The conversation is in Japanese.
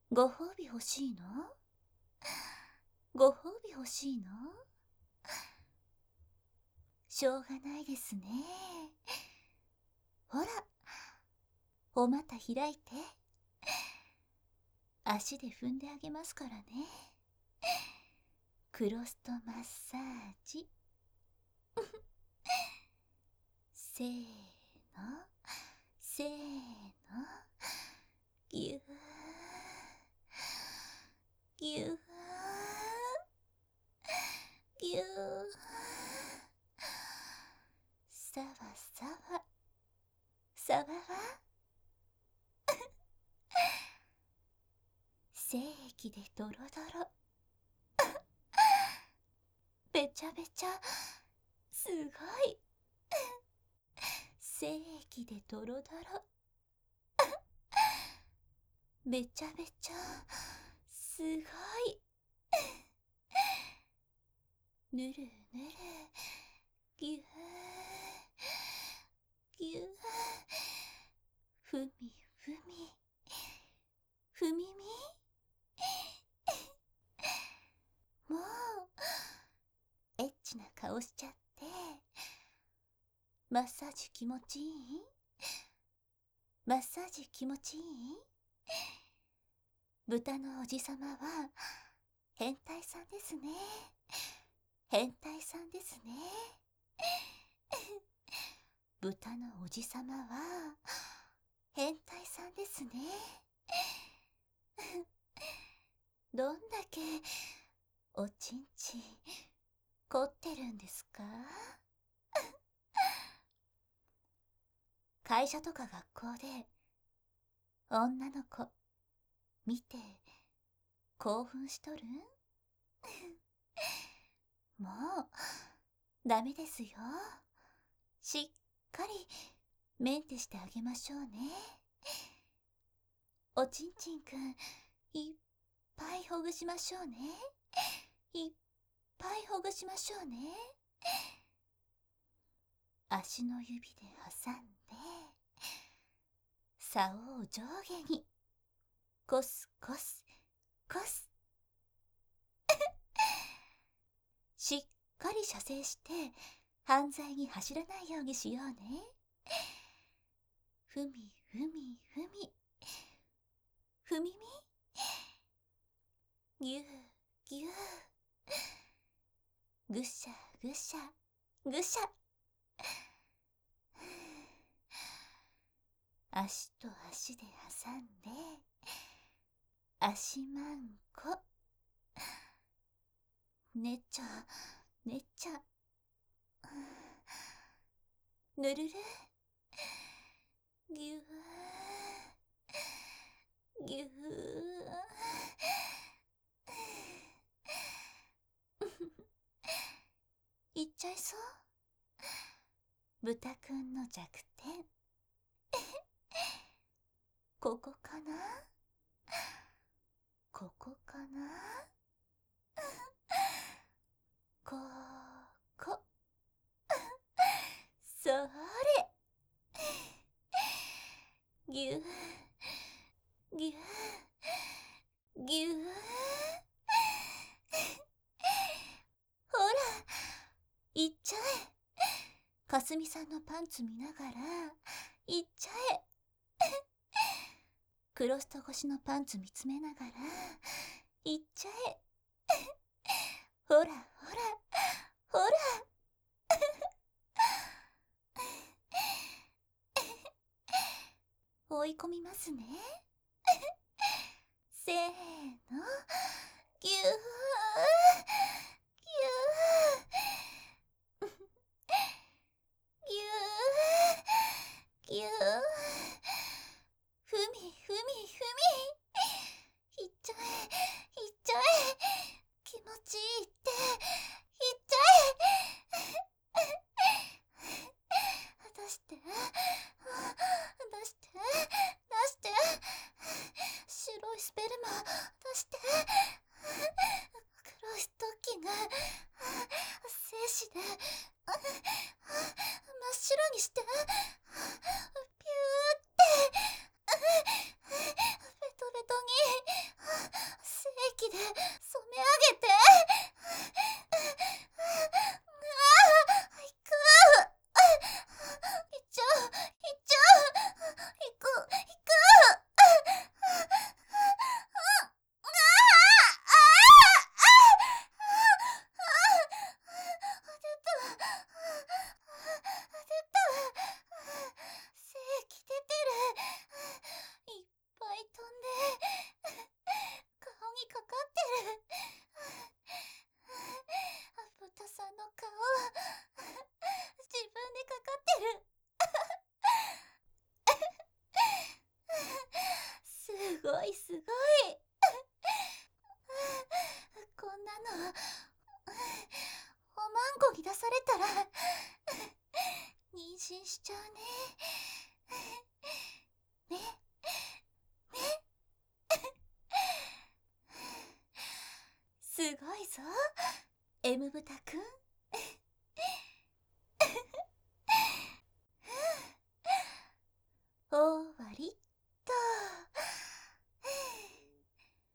ご褒美欲しいの？ご褒美欲しいの？しょうがないですね。ほら、お股開いて。足で踏んであげますからね。クロストマッサージ。せーの、せーの、ぎゅー、ぎゅー、ぎゅー、さわさわ、さわわ。精液でドロドロ。べちゃべちゃ、すごい。精液でドロドロ。べちゃべちゃ、すごい。ぬるぬる、ぎゅー、ぎゅー、ふみふみ、ふみみ。もう、エッチな顔しちゃって。マッサージ気持ちいい？マッサージ気持ちいい？豚のおじさまは変態さんですね。変態さんですね。豚のおじさまは変態さんですね。どんだけおちんちん凝ってるんですか？会社とか学校で女の子見て興奮しとる？もうダメですよ。しっかりメンテしてあげましょうね。おちんちんくんいっぱいほぐしましょうね。いっぱいほぐしましょうね。足の指で挟んで竿を上下にコスコスコス。しっかり射精して犯罪に走らないようにしようね。ふみふみふみ、ふみみ、ぎゅーぎゅー、ぐしゃぐしゃぐしゃ。足と足で挟んで足まんこ。ねちゃねちゃ、ぬるる、ぎゅーぎゅー。いっちゃいそう？豚くんの弱点ここかな？ここかな？ここ。それ。ぎゅーぎゅーぎゅー。ほら、いっちゃえ。かすみさんのパンツ見ながらいっちゃえ。クロスト越しのパンツ見つめながらいっちゃえ。ほらほらほら。追い込みますね。せーの、ぎゅーぎゅーぎゅーぎゅー。ふみふみふみ、いっちゃえいっちゃえ。気持ちいいっていっちゃえ。出して出して出して。白いスペルマ出して。黒いストッキング精子で真っ白にして。ピューってベトベトにいすごい。こんなのおまんこに出されたら妊娠しちゃうね。ね。すごいぞ、M ブタくん。